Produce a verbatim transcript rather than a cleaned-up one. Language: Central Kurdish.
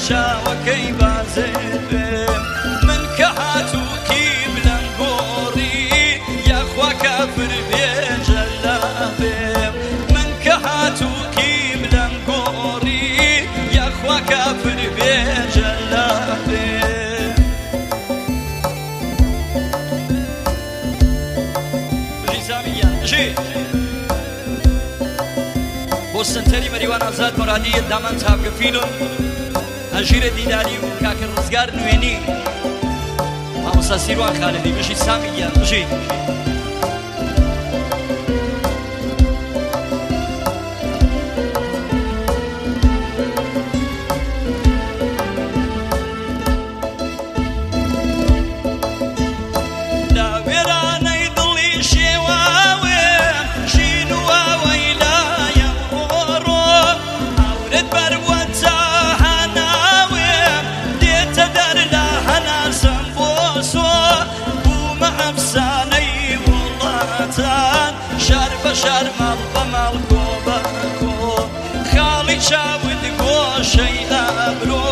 چاوەکەی بازێت بێم من کە هاتووکی بلەم گۆڕی یاخوا کافر بێجە لا بێم من کە هاتووکی بلەم گۆڕی یاخوا کافر بێجە لا بێم بریزامیان ژێ بۆ سنتەری مەریوان ئازاد مەرادی دامان چاپکە فیلم ئەژیرە دیداری و کاکە ڕزگار نوێنی مامۆستا سیروان خالدی بژی سامیان بژی شار بەشار ماڵ بە ماڵ کۆ بە کۆ خاڵی چاوت گۆشەی ئابرۆ